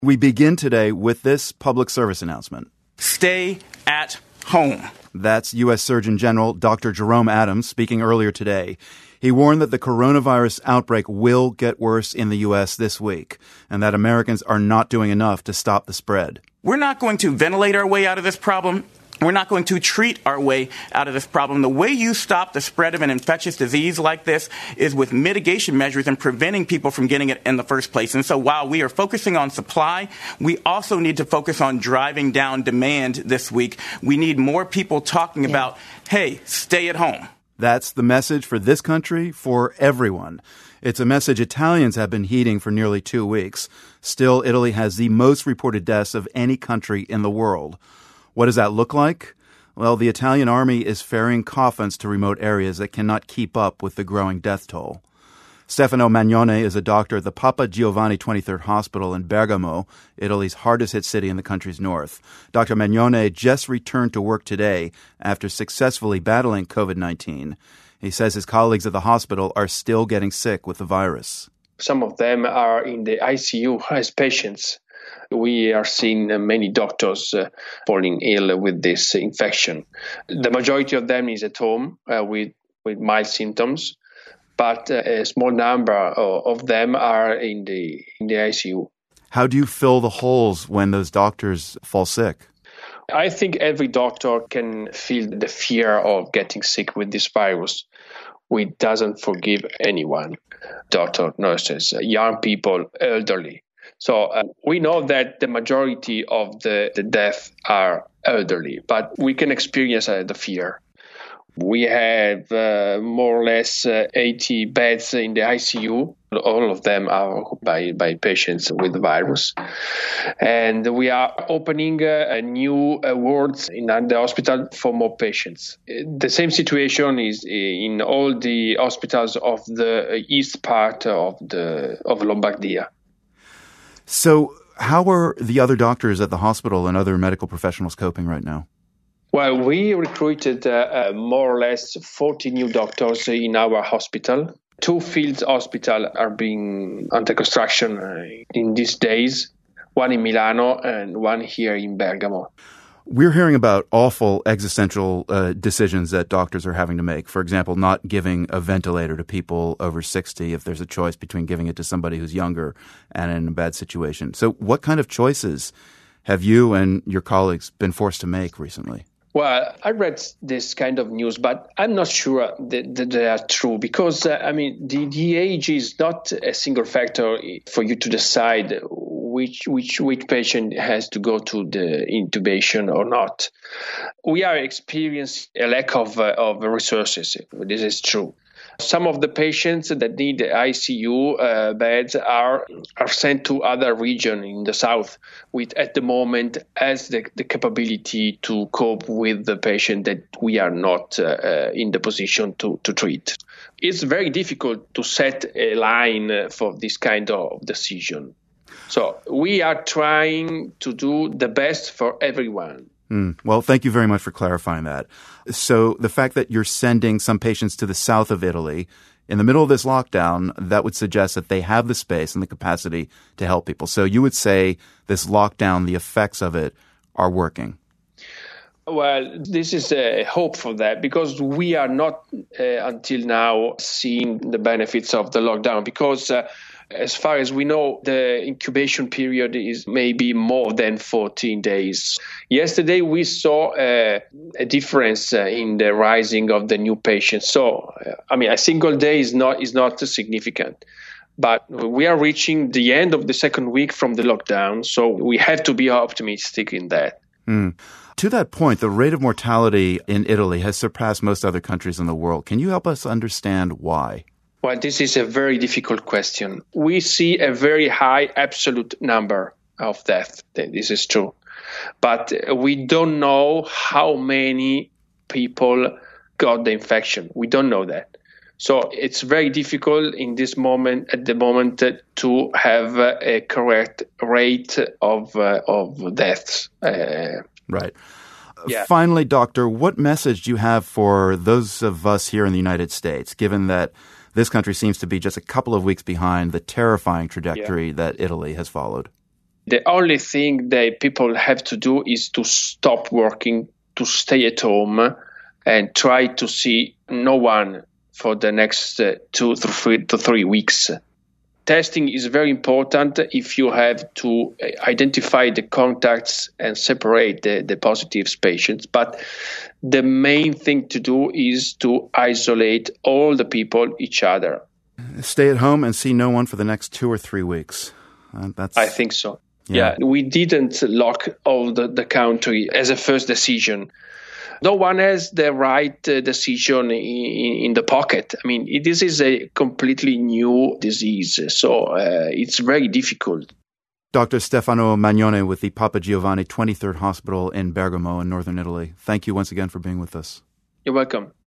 We begin today with this public service announcement. Stay at home. That's U.S. Surgeon General Dr. Jerome Adams speaking earlier today. He warned that the coronavirus outbreak will get worse in the U.S. this week and that Americans are not doing enough to stop the spread. We're not going to ventilate our way out of this problem. We're not going to treat our way out of this problem. The way you stop the spread of an infectious disease like this is with mitigation measures and preventing people from getting it in the first place. And so while we are focusing on supply, we also need to focus on driving down demand this week. We need more people talking about, hey, stay at home. That's the message for this country, for everyone. It's a message Italians have been heeding for nearly 2 weeks. Still, Italy has the most reported deaths of any country in the world. What does that look like? Well, the Italian army is ferrying coffins to remote areas that cannot keep up with the growing death toll. Stefano Magnone is a doctor at the Papa Giovanni XXIII Hospital in Bergamo, Italy's hardest-hit city in the country's north. Dr. Magnone just returned to work today after successfully battling COVID-19. He says his colleagues at the hospital are still getting sick with the virus. Some of them are in the ICU as patients. We are seeing many doctors falling ill with this infection. The majority of them is at home with mild symptoms, but a small number of them are in the ICU. How do you fill the holes when those doctors fall sick? I think every doctor can feel the fear of getting sick with this virus. We doesn't forgive anyone, doctor, nurses, young people, elderly. So we know that the majority of the deaths are elderly, but we can experience the fear. We have more or less 80 beds in the ICU. All of them are occupied by patients with the virus. And we are opening a new wards in the hospital for more patients. The same situation is in all the hospitals of the east part of Lombardia. So how are the other doctors at the hospital and other medical professionals coping right now? Well, we recruited more or less 40 new doctors in our hospital. 2 field hospitals are being under construction in these days, one in Milano and one here in Bergamo. We're hearing about awful existential decisions that doctors are having to make. For example, not giving a ventilator to people over 60 if there's a choice between giving it to somebody who's younger and in a bad situation. So what kind of choices have you and your colleagues been forced to make recently? Well, I read this kind of news, but I'm not sure that they are true because, the age is not a single factor for you to decide which patient has to go to the intubation or not. We are experiencing a lack of resources. This is true. Some of the patients that need the ICU beds are sent to other regions in the south, which at the moment has the capability to cope with the patient that we are not in the position to treat. It's very difficult to set a line for this kind of decision. So we are trying to do the best for everyone. Well, thank you very much for clarifying that. So the fact that you're sending some patients to the south of Italy in the middle of this lockdown, that would suggest that they have the space and the capacity to help people. So you would say this lockdown, the effects of it are working. Well, this is a hope for that because we are not until now seeing the benefits of the lockdown because as far as we know, the incubation period is maybe more than 14 days. Yesterday, we saw a difference in the rising of the new patients. So, a single day is not significant. But we are reaching the end of the second week from the lockdown, so we have to be optimistic in that. To that point, the rate of mortality in Italy has surpassed most other countries in the world. Can you help us understand why? Well, this is a very difficult question. We see a very high absolute number of deaths. This is true. But we don't know how many people got the infection. We don't know that. So it's very difficult at the moment to have a correct rate of deaths. Right. Yeah. Finally, Doctor, what message do you have for those of us here in the United States, given that this country seems to be just a couple of weeks behind the terrifying trajectory that Italy has followed? The only thing that people have to do is to stop working, to stay at home, and try to see no one for the next 2 to 3 weeks. Testing is very important if you have to identify the contacts and separate the positive patients. But the main thing to do is to isolate all the people, each other. Stay at home and see no one for the next 2 or 3 weeks. I think so. Yeah, we didn't lock all the country as a first decision. No one has the right decision in the pocket. I mean, this is a completely new disease, so it's very difficult. Dr. Stefano Magnone with the Papa Giovanni 23rd Hospital in Bergamo in northern Italy. Thank you once again for being with us. You're welcome.